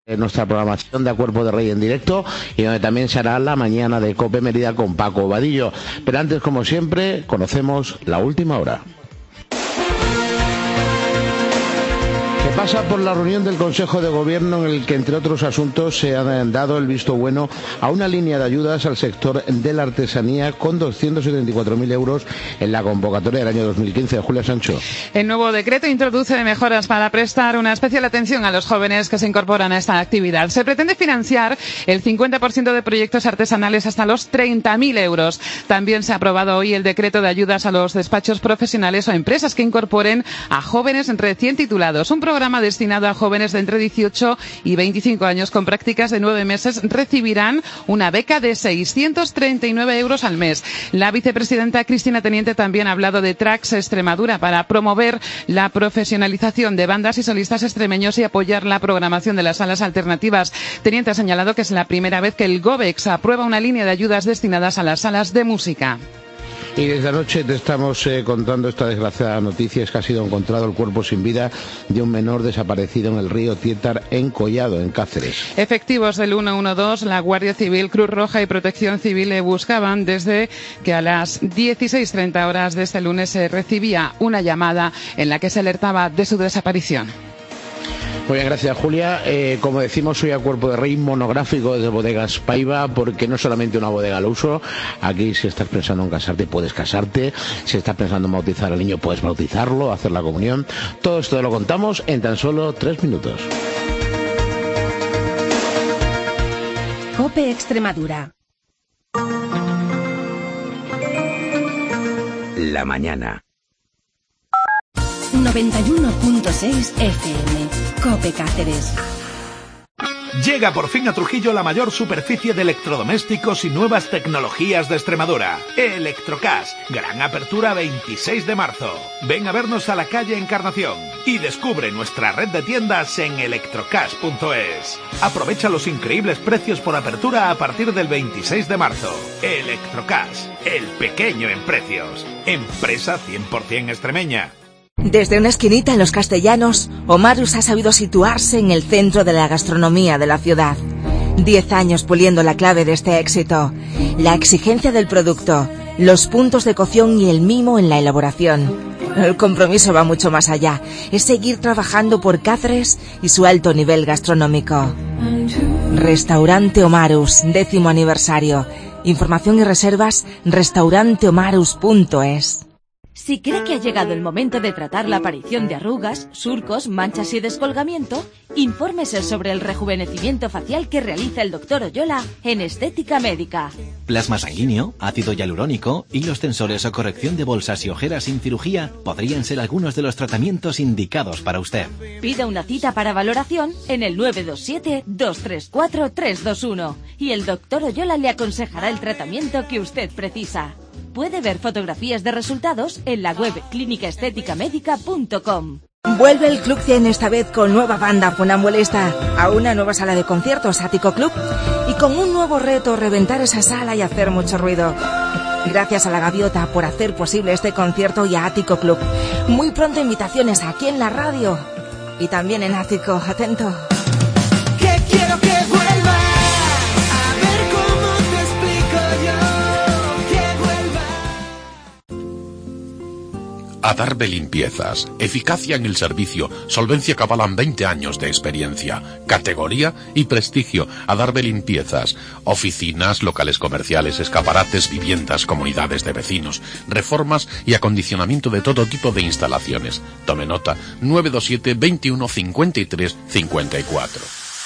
Nuestra programación de A Cuerpo de Rey en directo y donde también se hará la mañana de COPE Mérida con Paco Vadillo. Pero antes, como siempre, conocemos la última hora. Pasa por la reunión del Consejo de Gobierno en el que, entre otros asuntos, se ha dado el visto bueno a una línea de ayudas al sector de la artesanía con 274.000 euros en la convocatoria del año 2015. Julia Sancho. El nuevo decreto introduce mejoras para prestar una especial atención a los jóvenes que se incorporan a esta actividad. Se pretende financiar el 50% de proyectos artesanales hasta los 30.000 euros. También se ha aprobado hoy el decreto de ayudas a los despachos profesionales o empresas que incorporen a jóvenes recién titulados. Un programa destinado a jóvenes de entre 18 y 25 años con prácticas de 9 meses recibirán una beca de 639 euros al mes. La vicepresidenta Cristina Teniente también ha hablado de Tracks Extremadura para promover la profesionalización de bandas y solistas extremeños y apoyar la programación de las salas alternativas. Teniente ha señalado que es la primera vez que el GOVEX aprueba una línea de ayudas destinadas a las salas de música. Y desde anoche te estamos contando esta desgraciada noticia, es que ha sido encontrado el cuerpo sin vida de un menor desaparecido en el río Tietar, en Collado, en Cáceres. Efectivos del 112, la Guardia Civil, Cruz Roja y Protección Civil le buscaban desde que a las 16:30 horas de este lunes se recibía una llamada en la que se alertaba de su desaparición. Muy bien, gracias Julia. Como decimos, hoy A Cuerpo de Rey monográfico de Bodegas Paiva, porque no solamente una bodega al uso. Aquí, si estás pensando en casarte, puedes casarte. Si estás pensando en bautizar al niño, puedes bautizarlo, hacer la comunión. Todo esto lo contamos en tan solo 3 minutos. COPE Extremadura. La mañana. 91.6 FM. COPE Cáceres. Llega por fin a Trujillo la mayor superficie de electrodomésticos y nuevas tecnologías de Extremadura. Electrocash. Gran apertura 26 de marzo. Ven a vernos a la calle Encarnación y descubre nuestra red de tiendas en electrocash.es. Aprovecha los increíbles precios por apertura a partir del 26 de marzo. Electrocash. El pequeño en precios. Empresa 100% extremeña. Desde una esquinita en Los Castellanos, Omarus ha sabido situarse en el centro de la gastronomía de la ciudad. 10 años puliendo la clave de este éxito. La exigencia del producto, los puntos de cocción y el mimo en la elaboración. El compromiso va mucho más allá. Es seguir trabajando por Cáceres y su alto nivel gastronómico. Restaurante Omarus, 10º aniversario. Información y reservas, restauranteomarus.es. Si cree que ha llegado el momento de tratar la aparición de arrugas, surcos, manchas y descolgamiento, infórmese sobre el rejuvenecimiento facial que realiza el Dr. Oyola en Estética Médica. Plasma sanguíneo, ácido hialurónico, hilos tensores o corrección de bolsas y ojeras sin cirugía podrían ser algunos de los tratamientos indicados para usted. Pida una cita para valoración en el 927-234-321 y el Dr. Oyola le aconsejará el tratamiento que usted precisa. Puede ver fotografías de resultados en la web clínicaestéticamédica.com. Vuelve el Club 100 esta vez con nueva banda funambulista, a una nueva sala de conciertos, Ático Club, y con un nuevo reto, reventar esa sala y hacer mucho ruido. Gracias a La Gaviota por hacer posible este concierto y a Ático Club. Muy pronto invitaciones aquí en la radio y también en Ático. Atento. Que quiero que vuelva. A ver cómo te explico yo. Adarve Limpiezas. Eficacia en el servicio. Solvencia que avalan 20 años de experiencia. Categoría y prestigio. Adarve Limpiezas. Oficinas, locales comerciales, escaparates, viviendas, comunidades de vecinos, reformas y acondicionamiento de todo tipo de instalaciones. Tome nota. 927 21 53 54.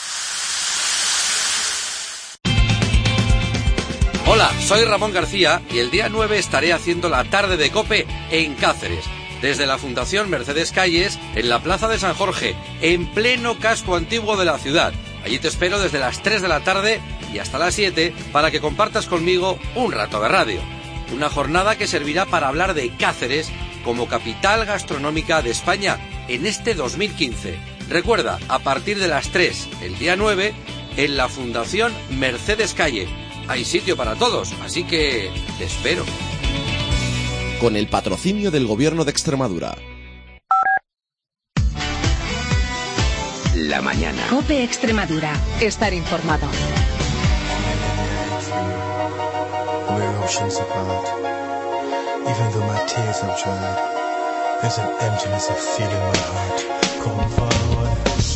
Hola, soy Ramón García y el día 9 estaré haciendo la tarde de COPE en Cáceres, desde la Fundación Mercedes Calles, en la Plaza de San Jorge, en pleno casco antiguo de la ciudad. Allí te espero desde las 3 de la tarde y hasta las 7 para que compartas conmigo un rato de radio. Una jornada que servirá para hablar de Cáceres como capital gastronómica de España en este 2015. Recuerda, a partir de las 3, el día 9, en la Fundación Mercedes Calle. Hay sitio para todos, así que te espero. Con el patrocinio del Gobierno de Extremadura. la mañana. COPE Extremadura. Estar informado. Even though my tears have dried, there's an emptiness of feeling in my heart. Come forward.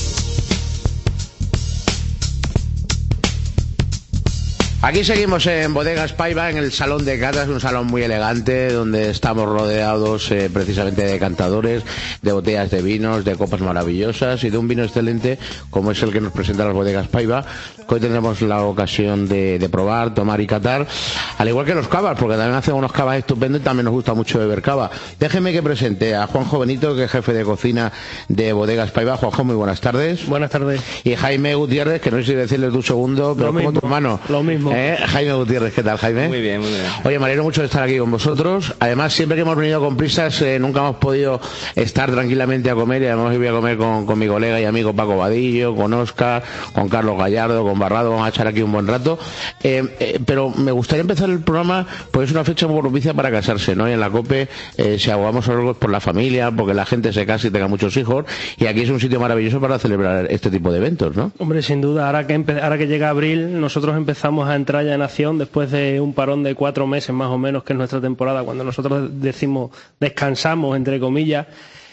Aquí seguimos en Bodegas Paiva, en el Salón de Catas, un salón muy elegante, donde estamos rodeados precisamente de decantadores, de botellas de vinos, de copas maravillosas y de un vino excelente, como es el que nos presenta las Bodegas Paiva, que hoy tendremos la ocasión de probar, tomar y catar, al igual que los cavas, porque también hacen unos cavas estupendos y también nos gusta mucho beber cava. Déjeme que presente a Juanjo Benito, que es jefe de cocina de Bodegas Paiva. Juanjo, muy buenas tardes. Buenas tardes. Y Jaime Gutiérrez, que no sé si decirles de un segundo, pero como tu hermano. Lo mismo. Jaime Gutiérrez, ¿qué tal, Jaime? Muy bien, muy bien. Oye, me alegro mucho de estar aquí con vosotros. Además, siempre que hemos venido con prisas, nunca hemos podido estar tranquilamente a comer, y además hoy voy a comer con mi colega y amigo Paco Vadillo, con Óscar, con Carlos Gallardo, con Barrado. Vamos a echar aquí un buen rato. Pero me gustaría empezar el programa, pues es una fecha muy propicia para casarse, ¿no? Y en la COPE, si abogamos algo por la familia, porque la gente se case y tenga muchos hijos, y aquí es un sitio maravilloso para celebrar este tipo de eventos, ¿no? Hombre, sin duda, ahora que llega abril, nosotros empezamos a entrar ya en acción después de un parón de 4 meses más o menos, que es nuestra temporada, cuando nosotros decimos descansamos, entre comillas.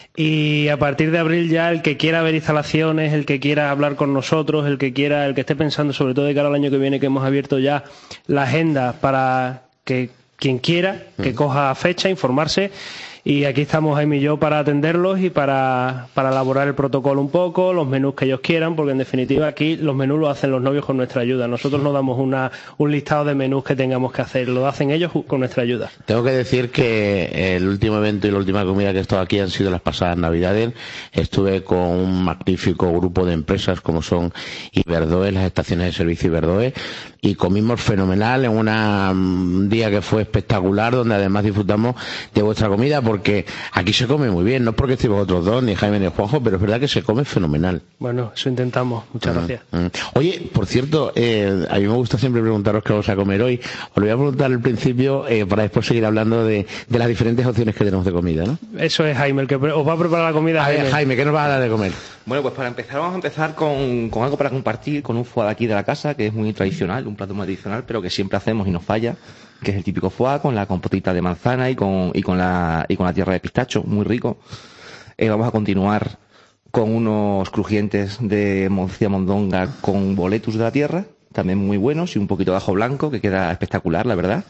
Y a partir de abril ya el que quiera ver instalaciones, el que quiera hablar con nosotros, el que esté pensando sobre todo de cara al año que viene, que hemos abierto ya la agenda para que quien quiera que coja fecha, informarse. Y aquí estamos Jaime y yo para atenderlos y para elaborar el protocolo un poco, los menús que ellos quieran, porque en definitiva aquí los menús los hacen los novios con nuestra ayuda. Nosotros no damos un listado de menús que tengamos que hacer, lo hacen ellos con nuestra ayuda. Tengo que decir que el último evento y la última comida que he estado aquí han sido las pasadas Navidades. Estuve con un magnífico grupo de empresas como son Iberdoe, las estaciones de servicio Iberdoe, y comimos fenomenal en un día que fue espectacular, donde además disfrutamos de vuestra comida, porque aquí se come muy bien, no porque estéis vosotros dos, ni Jaime ni Juanjo, pero es verdad que se come fenomenal. Bueno, eso intentamos. Muchas gracias. Oye, por cierto, a mí me gusta siempre preguntaros qué vamos a comer hoy. Os lo voy a preguntar al principio para después seguir hablando de las diferentes opciones que tenemos de comida, ¿no? Eso es Jaime, el que os va a preparar la comida. Jaime, ¿qué nos vas a dar de comer? Bueno, pues para empezar vamos a empezar con algo para compartir, con un foie de aquí de la casa, que es muy tradicional, un plato muy tradicional, pero que siempre hacemos y nos falla, que es el típico foie con la compotita de manzana y con la tierra de pistacho, muy rico. Vamos a continuar con unos crujientes de morcilla mondonga con boletus de la tierra, también muy buenos, y un poquito de ajo blanco, que queda espectacular, la verdad.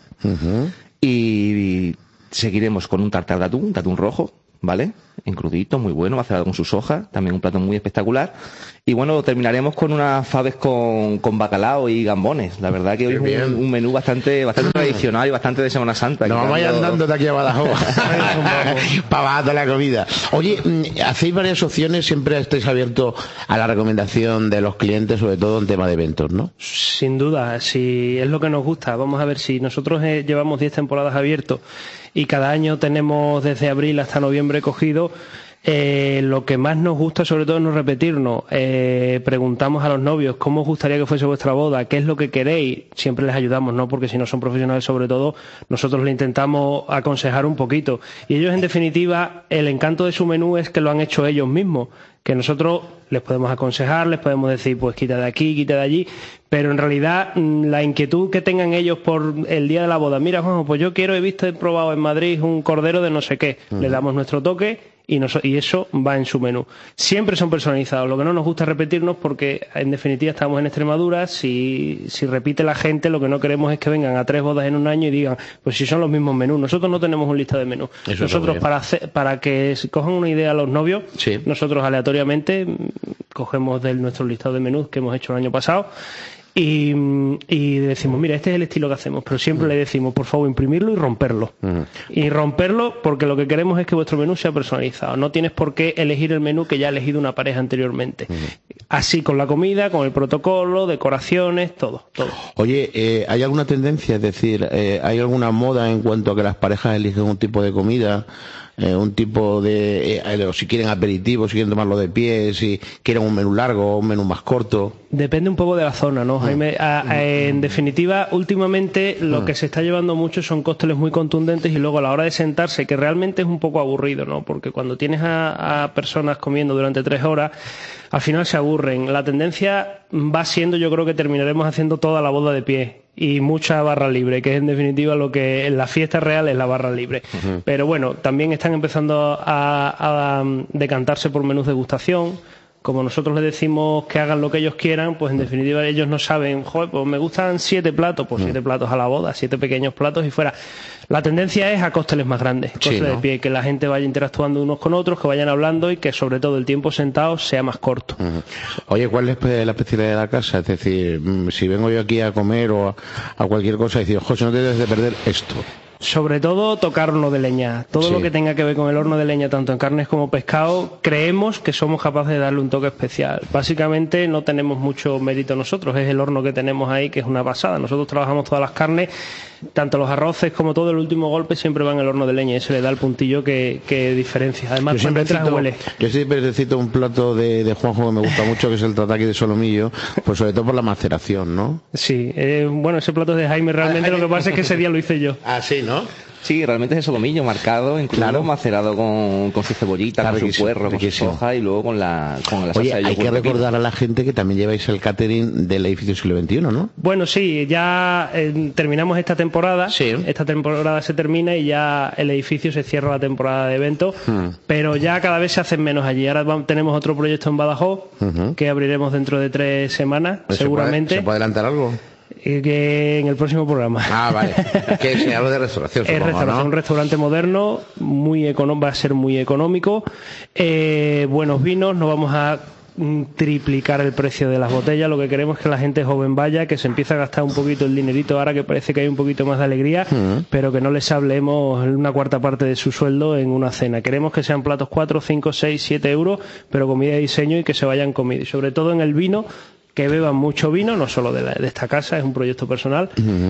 Y seguiremos con un tartar de atún rojo, ¿vale? En crudito, muy bueno, macerado con sus hojas, también un plato muy espectacular. Y bueno, terminaremos con unas faves con bacalao y gambones. La verdad que hoy es un menú bastante tradicional y bastante de Semana Santa. Nos vamos andando de aquí a Badajoz para bajar la comida. Oye, hacéis varias opciones, siempre estáis abiertos a la recomendación de los clientes, sobre todo en tema de eventos, ¿no? Sin duda, si es lo que nos gusta. Vamos a ver, si nosotros llevamos 10 temporadas abiertos y cada año tenemos desde abril hasta noviembre cogido, lo que más nos gusta sobre todo es no repetirnos. Preguntamos a los novios cómo os gustaría que fuese vuestra boda, qué es lo que queréis, siempre les ayudamos, ¿no? Porque si no son profesionales sobre todo, nosotros les intentamos aconsejar un poquito. Y ellos en definitiva, el encanto de su menú es que lo han hecho ellos mismos, que nosotros les podemos aconsejar, les podemos decir pues quita de aquí, quita de allí, pero en realidad la inquietud que tengan ellos por el día de la boda, mira Juanjo, pues yo he probado en Madrid un cordero de no sé qué, le damos nuestro toque y eso va en su menú. Siempre son personalizados, lo que no nos gusta es repetirnos, porque en definitiva estamos en Extremadura, si repite la gente, lo que no queremos es que vengan a 3 bodas en un año y digan, pues si son los mismos menús. Nosotros no tenemos un listado de menús. Nosotros para que cojan una idea los novios, nosotros aleatoriamente cogemos de nuestro listado de menús que hemos hecho el año pasado y decimos, mira, este es el estilo que hacemos, pero siempre le decimos, por favor, imprimirlo y romperlo. Y romperlo porque lo que queremos es que vuestro menú sea personalizado. No tienes por qué elegir el menú que ya ha elegido una pareja anteriormente. Así con la comida, con el protocolo, decoraciones, todo. Oye, ¿hay alguna tendencia? Es decir, ¿hay alguna moda en cuanto a que las parejas eligen un tipo de comida? Un tipo de si quieren aperitivo, si quieren tomarlo de pie, si quieren un menú largo o un menú más corto. Depende un poco de la zona, ¿no, Jaime? En definitiva, últimamente lo que se está llevando mucho son cócteles muy contundentes y luego a la hora de sentarse, que realmente es un poco aburrido, ¿no? Porque cuando tienes a personas comiendo durante 3 horas, al final se aburren. La tendencia va siendo, yo creo que terminaremos haciendo toda la boda de pie y mucha barra libre, que es en definitiva lo que en la fiesta real es la barra libre. Pero bueno, también están empezando a decantarse por menús de degustación. Como nosotros les decimos que hagan lo que ellos quieran, pues en definitiva ellos no saben, joder, pues me gustan 7 platos, pues 7 platos a la boda, 7 pequeños platos y fuera. La tendencia es a cócteles más grandes, cócteles de pie, que la gente vaya interactuando unos con otros, que vayan hablando y que sobre todo el tiempo sentado sea más corto. Oye, ¿cuál es la especialidad de la casa? Es decir, si vengo yo aquí a comer o a cualquier cosa y decir, José, no te debes de perder esto. Sobre todo tocar horno de leña. Todo lo que tenga que ver con el horno de leña, tanto en carnes como pescado, creemos que somos capaces de darle un toque especial. Básicamente no tenemos mucho mérito nosotros, es el horno que tenemos ahí que es una pasada. Nosotros trabajamos todas las carnes, tanto los arroces como todo, el último golpe siempre va en el horno de leña y eso le da el puntillo que diferencia. Además, yo siempre cito un plato de Juanjo que me gusta mucho, que es el tataki de solomillo, pues sobre todo por la maceración, ¿no? Sí, bueno, ese plato es de Jaime, realmente lo que pasa es que ese día lo hice yo. Ah, sí, ¿no? Sí, realmente es el solomillo marcado, incluso macerado con su cebollita, con su puerro, con su soja y luego con la salsa. Oye, de hay que recordar a la gente que también lleváis el catering del edificio siglo XXI, ¿no? Bueno, sí, ya terminamos esta temporada. Sí. Esta temporada se termina y ya el edificio se cierra la temporada de eventos, pero ya cada vez se hacen menos allí. Ahora tenemos otro proyecto en Badajoz que abriremos dentro de 3 semanas, seguramente. ¿Se puede adelantar algo? Que en el próximo programa. Ah, vale. Que se habla de restauración, supongo, restauración, ¿no? Un restaurante moderno, va a ser muy económico. Buenos vinos, no vamos a triplicar el precio de las botellas. Lo que queremos es que la gente joven vaya, que se empiece a gastar un poquito el dinerito ahora que parece que hay un poquito más de alegría, pero que no les hablemos una cuarta parte de su sueldo en una cena. Queremos que sean platos 4, 5, 6, 7 euros, pero comida de diseño y que se vayan comidos. Y sobre todo en el vino, que beban mucho vino, no solo de esta casa, es un proyecto personal,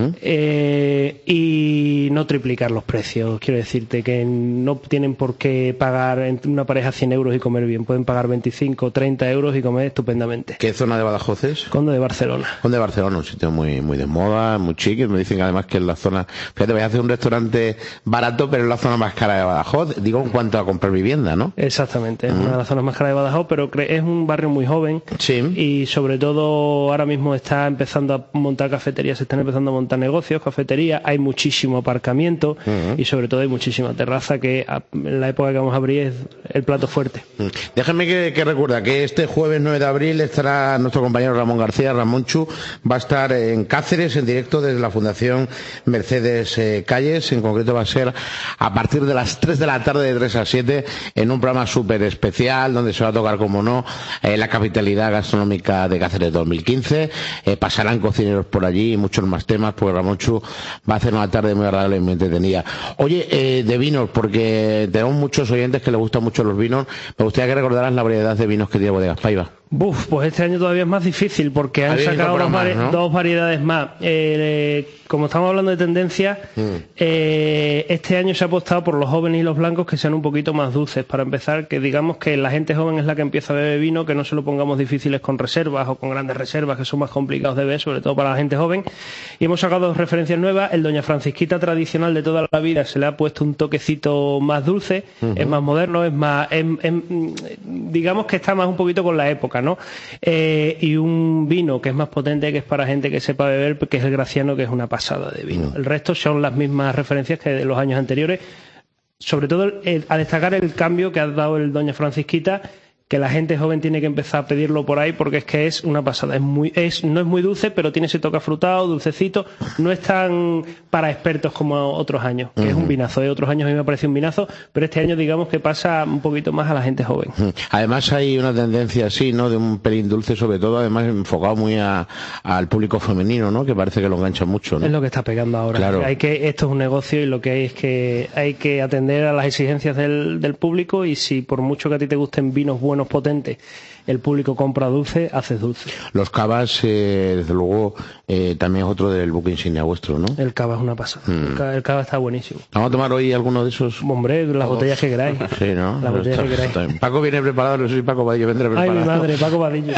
y no triplicar los precios. Quiero decirte que no tienen por qué pagar entre una pareja 100 euros y comer bien, pueden pagar 25 o 30 euros y comer estupendamente. ¿Qué zona de Badajoz es? Conde de Barcelona. Conde de Barcelona, un sitio muy de moda, muy chique. Me dicen además que es la zona, fíjate, voy a hacer un restaurante barato, pero es la zona más cara de Badajoz, digo en cuanto a comprar vivienda, ¿no? Exactamente, es una de las zonas más caras de Badajoz, pero es un barrio muy joven y sobre todo ahora mismo está empezando a montar cafeterías, se están empezando a montar negocios, cafeterías, hay muchísimo aparcamiento y sobre todo hay muchísima terraza, que en la época que vamos a abrir es el plato fuerte. Déjame que recuerda que este jueves 9 de abril estará nuestro compañero Ramón García, Ramonchu, va a estar en Cáceres en directo desde la Fundación Mercedes Calles, en concreto va a ser a partir de las 3 de la tarde, de 3 a 7, en un programa súper especial donde se va a tocar, como no, la capitalidad gastronómica de Cáceres 2015, pasarán cocineros por allí y muchos más temas, porque Ramonchu va a hacer una tarde muy agradable y muy entretenida. Oye, de vinos, porque tenemos muchos oyentes que les gustan mucho los vinos, me gustaría que recordaras la variedad de vinos que tiene Bodegas Paiva. Pues este año todavía es más difícil porque han sacado dos variedades más. Como estamos hablando de tendencia, este año se ha apostado por los jóvenes y los blancos que sean un poquito más dulces. Para empezar, que digamos que la gente joven es la que empieza a beber vino, que no se lo pongamos difíciles con reservas o con grandes reservas, que son más complicados de beber, sobre todo para la gente joven. Y hemos sacado 2 referencias nuevas. El Doña Francisquita tradicional de toda la vida se le ha puesto un toquecito más dulce, es más moderno, es más, digamos que está más un poquito con la época, ¿no? Y un vino que es más potente, que es para gente que sepa beber, que es el Graciano, que es una pasada de vino. El resto son las mismas referencias que de los años anteriores, sobre todo a destacar el cambio que ha dado el Doña Francisquita, que la gente joven tiene que empezar a pedirlo por ahí, porque es que es una pasada. No es muy dulce, pero tiene ese toque afrutado, dulcecito. No es tan para expertos como otros años, que es un vinazo. De otros años a mí me parece un vinazo, pero este año digamos que pasa un poquito más a la gente joven. Además hay una tendencia así, ¿no?, de un pelín dulce, sobre todo, además enfocado muy al público femenino, ¿no?, que parece que lo engancha mucho, ¿no? Es lo que está pegando ahora. Claro. Esto es un negocio y lo que hay es que hay que atender a las exigencias del público, y si por mucho que a ti te gusten vinos buenos, potentes, el público compra dulce, haces dulce. Los cavas, desde luego, también es otro del buque insignia vuestro, ¿no? El cava es una pasada. El cava está buenísimo. ¿Vamos a tomar hoy alguno de esos? Hombre, las botellas que queráis. Sí, ¿no? Las botellas que queráis. Paco viene preparado, no sé si Paco Vadillo vendrá preparado. Ay, mi madre, Paco Vadillo.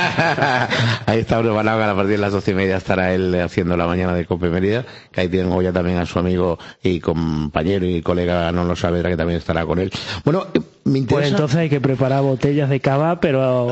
Ahí está preparado, que a partir de las 12:30 estará él haciendo la mañana de Cope Mérida, que ahí tengo ya también a su amigo y compañero y colega Nolo Saavedra, que también estará con él. Bueno, me interesa... Pues entonces hay que preparar botellas de cava, pero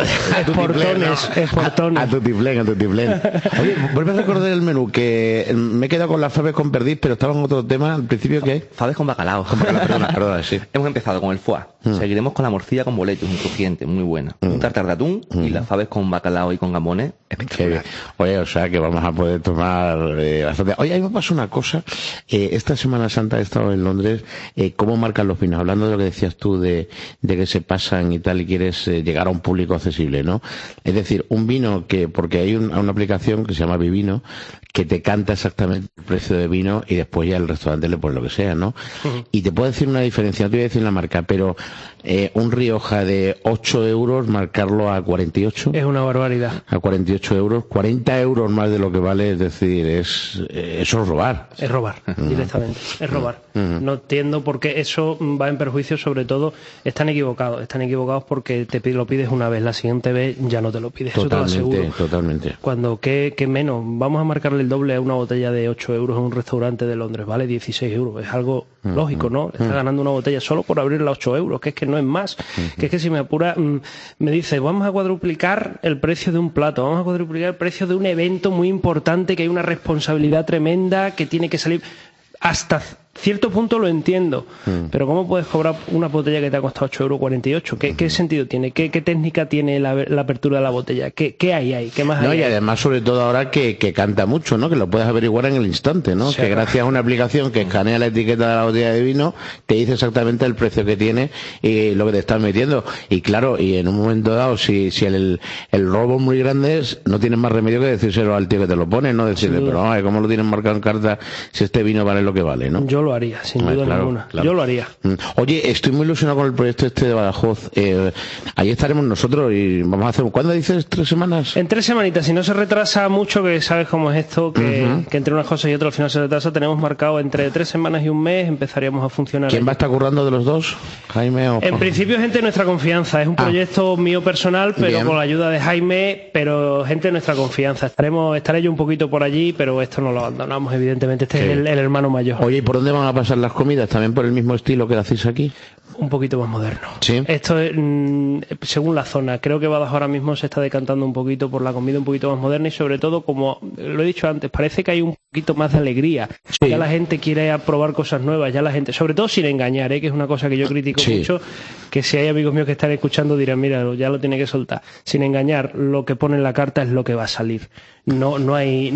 esportones. A tutiplén. Oye, vuelve a recordar el menú, que me he quedado con las faves con perdiz, pero estaba en otro tema, al principio, ¿qué hay? Faves con bacalao. Perdona, sí. Hemos empezado con el foie. Seguiremos con la morcilla con boletos, un crujiente, muy buena. Un tartar de atún y las faves con bacalao y con gambones. Espectacular. Oye, o sea que vamos a poder tomar bastante. Oye, a mí me pasó una cosa. Esta Semana Santa he estado en Londres. ¿Cómo marcan los vinos? Hablando de lo que decías tú de que se pasan y tal y quieres llegar a un público accesible, ¿no? Es decir, un vino porque hay una aplicación que se llama Vivino que te canta exactamente el precio de vino y después ya el restaurante le pone lo que sea, ¿no? Y te puedo decir una diferencia, no te voy a decir la marca, pero un Rioja de 8 euros, marcarlo a 48. Es una barbaridad. A 48 euros, 40 euros más de lo que vale, es decir, eso es robar. Es robar, directamente, es robar. No entiendo por qué eso va en perjuicio, sobre todo, están equivocados porque lo pides una vez, la siguiente vez ya no te lo pides, Totalmente, eso te lo aseguro. Totalmente. Cuando, ¿qué menos? Vamos a marcarle el doble a una botella de 8 euros en un restaurante de Londres, vale 16 euros, es algo lógico, ¿no? Estás ganando una botella solo por abrirla a 8 euros, que es que no es más, que es que si me apura, me dice, vamos a cuadruplicar el precio de un plato, vamos a cuadruplicar el precio de un evento muy importante, que hay una responsabilidad tremenda, que tiene que salir... Hasta cierto punto lo entiendo, pero ¿cómo puedes cobrar una botella que te ha costado 8,48 €? ¿Qué sentido tiene? ¿Qué técnica tiene la apertura de la botella? ¿Qué hay ahí? ¿Qué más hay? No, y además, sobre todo ahora que canta mucho, ¿no? Que lo puedes averiguar en el instante, ¿no? Sí, que gracias a una aplicación que escanea la etiqueta de la botella de vino, te dice exactamente el precio que tiene y lo que te estás metiendo. Y claro, y en un momento dado, si el robo es muy grande, no tienes más remedio que decírselo al tío que te lo pone, ¿no? Decirle, pero ¿cómo lo tienen marcado en carta si este vino vale lo que vale, ¿no? Yo lo haría, sin duda ninguna. Claro. Yo lo haría. Oye, estoy muy ilusionado con el proyecto de Badajoz. Ahí estaremos nosotros y vamos a hacer... ¿Cuándo dices? ¿3 semanas? En 3 semanitas. Si no se retrasa mucho, que sabes cómo es esto, que entre unas cosas y otras al final se retrasa, tenemos marcado entre 3 semanas y un mes, empezaríamos a funcionar. ¿Quién va a estar currando de los dos? ¿Jaime o...? En principio, gente de nuestra confianza. Es un proyecto mío personal, pero bien, con la ayuda de Jaime, pero gente de nuestra confianza. Estaré yo un poquito por allí, pero esto no lo abandonamos, evidentemente. Este es el hermano mayor. Oye, ¿y por dónde van a pasar las comidas? ¿También por el mismo estilo que hacéis aquí? Un poquito más moderno. ¿Sí? Esto es según la zona. Creo que Badajoz ahora mismo se está decantando un poquito por la comida un poquito más moderna y sobre todo, como lo he dicho antes, parece que hay un poquito más de alegría. Sí. Ya la gente quiere probar cosas nuevas, ya la gente, sobre todo sin engañar, que es una cosa que yo critico mucho, que si hay amigos míos que están escuchando dirán, mira, ya lo tiene que soltar. Sin engañar, lo que pone en la carta es lo que va a salir. No hay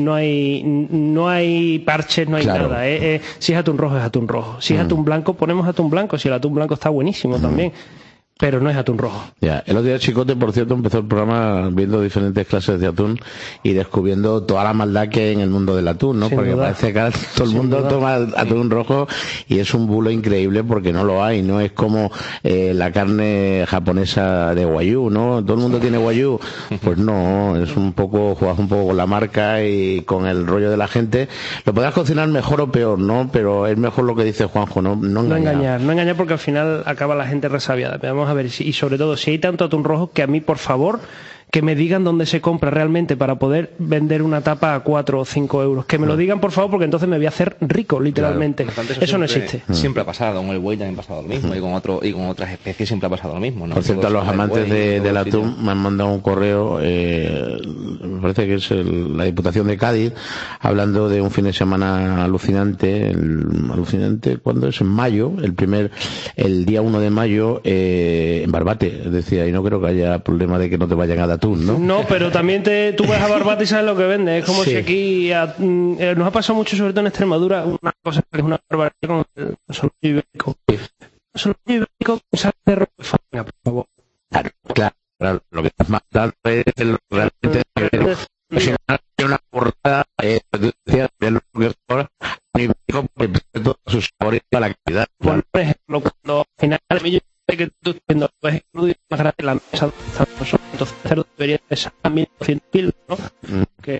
parches, no hay nada. Si es atún rojo, es atún rojo. Si es atún blanco, ponemos atún blanco. Si el atún blanco está buenísimo también. Pero no es atún rojo. Ya, el otro día Chicote, por cierto, empezó el programa viendo diferentes clases de atún y descubriendo toda la maldad que hay en el mundo del atún, ¿no? Porque parece que todo el mundo toma atún rojo y es un bulo increíble porque no lo hay, no es como la carne japonesa de Wagyu, ¿no? Todo el mundo tiene Wagyu. Pues no, es un poco, juegas un poco con la marca y con el rollo de la gente. Lo podrás cocinar mejor o peor, ¿no? Pero es mejor lo que dice Juanjo, no engañar. No engañar porque al final acaba la gente resabiada. Vamos a ver, y sobre todo, si hay tanto atún rojo, que a mí, por favor, que me digan dónde se compra realmente para poder vender una tapa a 4 o 5 euros. Que me lo digan, por favor, porque entonces me voy a hacer rico, literalmente. Claro, eso no existe. Siempre ha pasado, con el buey también ha pasado lo mismo, y con otras especies siempre ha pasado lo mismo, ¿no? Por cierto, a los amantes del atún me han mandado un correo, me parece que es la Diputación de Cádiz, hablando de un fin de semana alucinante. Alucinante, ¿cuándo es? En mayo, el día 1 de mayo, en Barbate. Es decir, ahí no creo que haya problema de que no te vayan a dar atún, ¿no? No, pero también tú vas a Barbate y sabes lo que vende. Es como si aquí nos ha pasado mucho, sobre todo en Extremadura, una cosa que es una barbaridad con el solomillo ibérico. El solomillo ibérico se hace de roquefort, por favor. Claro, lo que estás matando es realmente si no hay una portada decía del roquefort ibérico porque todos sus sabores y toda la calidad. Por ejemplo, cuando al final el solomillo que tú estás viendo pues es más grande la mesa, entonces el cerdo debería pesar 1.200 kilos, ¿no? Que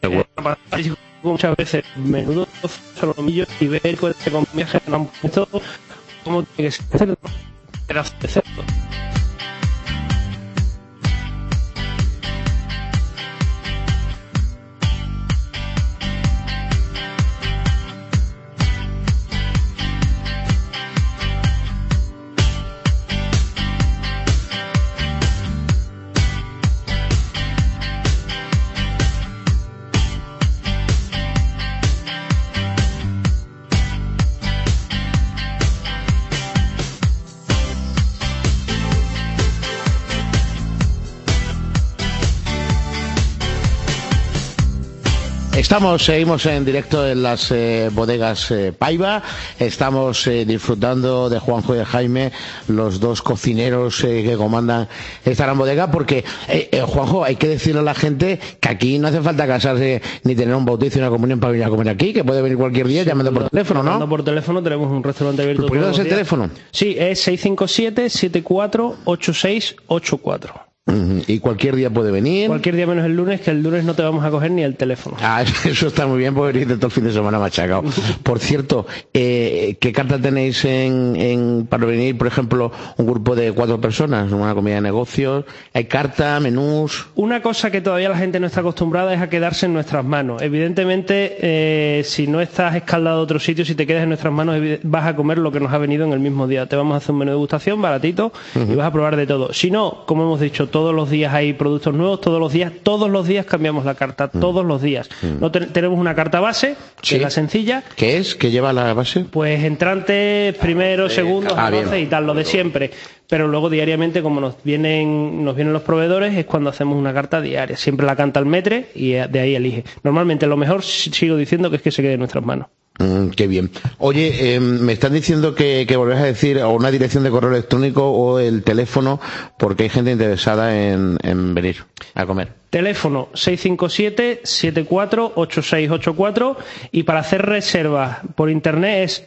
muchas veces menudo solomillo ibérico de comida que no han puesto como tiene que ser pedazos de cerdo. Seguimos en directo en las bodegas Paiva. Estamos disfrutando de Juanjo y de Jaime, los dos cocineros que comandan esta gran bodega, porque, Juanjo, hay que decirle a la gente que aquí no hace falta casarse ni tener un bautizo y una comunión para venir a comer aquí, que puede venir cualquier día llamando por teléfono, ¿no? Llamando por teléfono, tenemos un restaurante abierto todos los días. ¿El teléfono? Sí, es 657-748684. Y cualquier día puede venir. Cualquier día menos el lunes, que el lunes no te vamos a coger ni el teléfono. Eso está muy bien, porque venir todo el fin de semana machacado. Por cierto, ¿qué carta tenéis para venir, por ejemplo, un grupo de 4 personas, una comida de negocios? ¿Hay carta, menús? Una cosa que todavía la gente no está acostumbrada es a quedarse en nuestras manos. Evidentemente, si no estás escaldado a otro sitio, si te quedas en nuestras manos, vas a comer lo que nos ha venido en el mismo día. Te vamos a hacer un menú de degustación baratito y vas a probar de todo. Si no, como hemos dicho, todos los días hay productos nuevos, todos los días cambiamos la carta, todos los días. No tenemos una carta base, que es la sencilla. ¿Qué es? ¿Qué lleva la base? Pues entrantes, primeros, segundos, arroces y tal, lo de siempre. Pero luego diariamente, como nos vienen los proveedores, es cuando hacemos una carta diaria. Siempre la canta el metre y de ahí elige. Normalmente lo mejor, sigo diciendo, que es que se quede en nuestras manos. Qué bien. Oye, me están diciendo que volvés a decir o una dirección de correo electrónico o el teléfono, porque hay gente interesada en venir a comer. Teléfono 657-748684 y para hacer reservas por internet es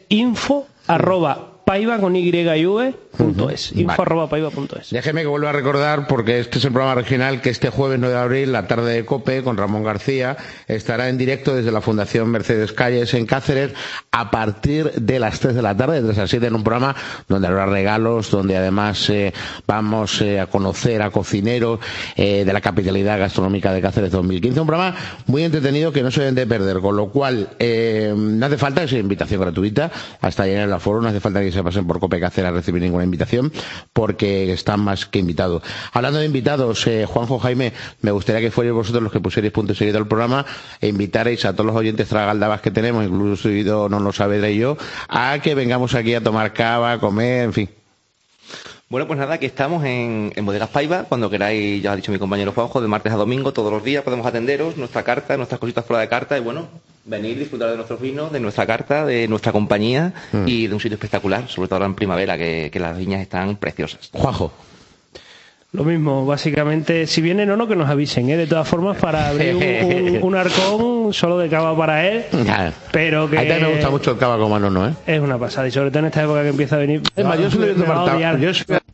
info@paiva.es. info@paiva.es. Déjeme que vuelva a recordar, porque este es el programa regional, que este jueves 9 de abril, la tarde de COPE, con Ramón García, estará en directo desde la Fundación Mercedes Calles en Cáceres a partir de las 3 de la tarde, de 3 a 7, en un programa donde habrá regalos, donde además vamos a conocer a cocineros de la capitalidad gastronómica de Cáceres 2015. Un programa muy entretenido que no se deben de perder, con lo cual no hace falta que sea invitación gratuita hasta llenar el aforo, no hace falta que se pasen por COPE Cáceres a recibir ninguna invitación, porque están más que invitados. Hablando de invitados, Juanjo, Jaime, me gustaría que fuerais vosotros los que pusierais punto y seguido al programa e invitarais a todos los oyentes tragaldabas que tenemos, incluso no lo sabré yo, a que vengamos aquí a tomar cava, a comer, en fin. Bueno, pues nada, aquí estamos en Bodegas Paiva. Cuando queráis, ya ha dicho mi compañero Juanjo, de martes a domingo, todos los días podemos atenderos, nuestra carta, nuestras cositas fuera de carta, y bueno, venir, disfrutar de nuestros vinos, de nuestra carta, de nuestra compañía y de un sitio espectacular, sobre todo ahora en primavera, que las viñas están preciosas. Juanjo. Lo mismo, básicamente, si vienen o no, que nos avisen, de todas formas, para abrir un arcón solo de cava para él, pero que... A ti me gusta mucho el cava con mano, ¿no? Es una pasada, y sobre todo en esta época que empieza a venir... Es más, yo soy de tomar